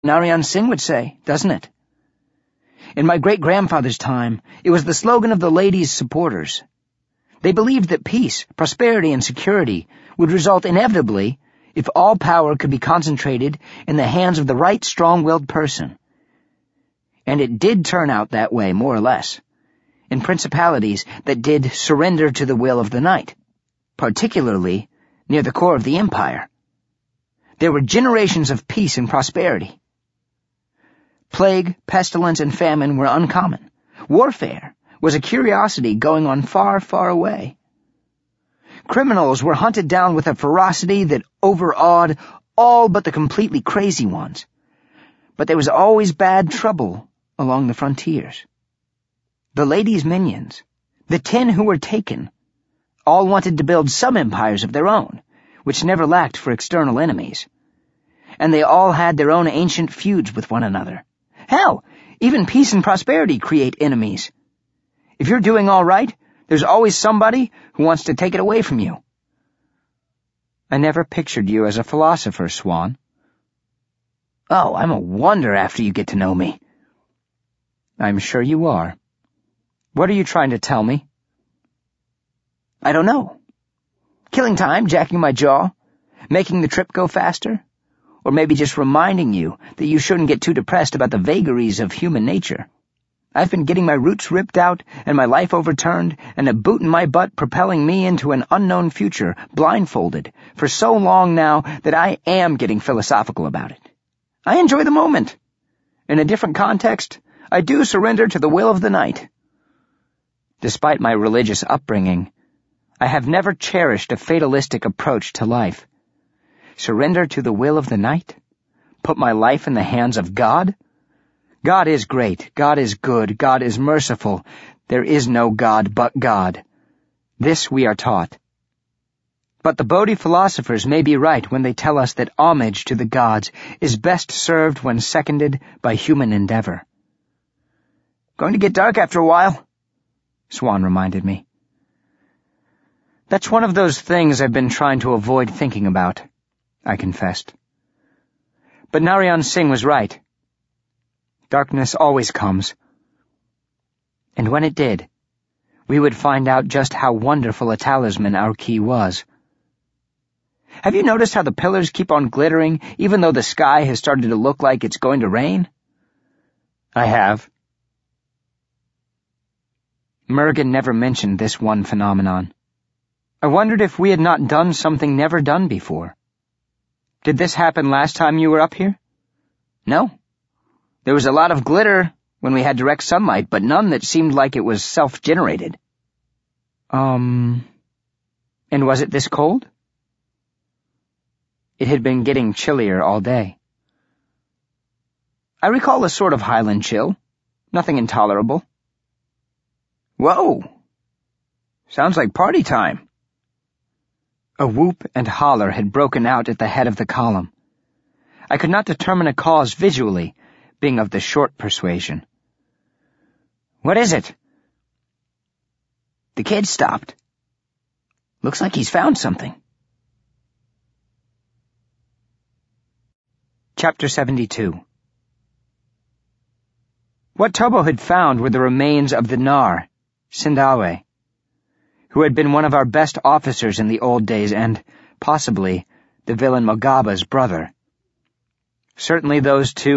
Narayan Singh would say, doesn't it? In my great-grandfather's time, it was the slogan of the ladies' supporters. They believed that peace, prosperity, and security would result inevitably if all power could be concentrated in the hands of the right strong-willed person. And it did turn out that way, more or less, in principalities that did surrender to the will of the night, particularly near the core of the empire. There were generations of peace and prosperity. Plague, pestilence, and famine were uncommon. Warfare was a curiosity going on far, far away. Criminals were hunted down with a ferocity that overawed all but the completely crazy ones. But there was always bad trouble along the frontiers. The ladies' minions, the 10 who were taken, all wanted to build some empires of their own, which never lacked for external enemies. And they all had their own ancient feuds with one another. Hell, even peace and prosperity create enemies. If you're doing all right, there's always somebody who wants to take it away from you. I never pictured you as a philosopher, Swan. Oh, I'm a wonder after you get to know me. I'm sure you are. What are you trying to tell me? I don't know. Killing time, jacking my jaw, making the trip go faster, or maybe just reminding you that you shouldn't get too depressed about the vagaries of human nature. I've been getting my roots ripped out and my life overturned and a boot in my butt propelling me into an unknown future, blindfolded, for so long now that I am getting philosophical about it. I enjoy the moment. In a different context, I do surrender to the will of the night. Despite my religious upbringing, I have never cherished a fatalistic approach to life. Surrender to the will of the night? Put my life in the hands of God? God is great, God is good, God is merciful. There is no God but God. This we are taught. But the Bodhi philosophers may be right when they tell us that homage to the gods is best served when seconded by human endeavor. Going to get dark after a while, Swan reminded me. That's one of those things I've been trying to avoid thinking about, I confessed. But Narayan Singh was right. Darkness always comes. And when it did, we would find out just how wonderful a talisman our key was. Have you noticed how the pillars keep on glittering even though the sky has started to look like it's going to rain? I have. Murugan never mentioned this one phenomenon. I wondered if we had not done something never done before. Did this happen last time you were up here? No. There was a lot of glitter when we had direct sunlight, but none that seemed like it was self-generated. And was it this cold? It had been getting chillier all day. I recall a sort of highland chill. Nothing intolerable. Whoa! Sounds like party time. A whoop and holler had broken out at the head of the column. I could not determine a cause visually, being of the short persuasion. What is it? The kid stopped. Looks like he's found something. Chapter 72. What Tobo had found were the remains of the Nar, Sindawe, who had been one of our best officers in the old days and, possibly, the villain Mogaba's brother. Certainly those two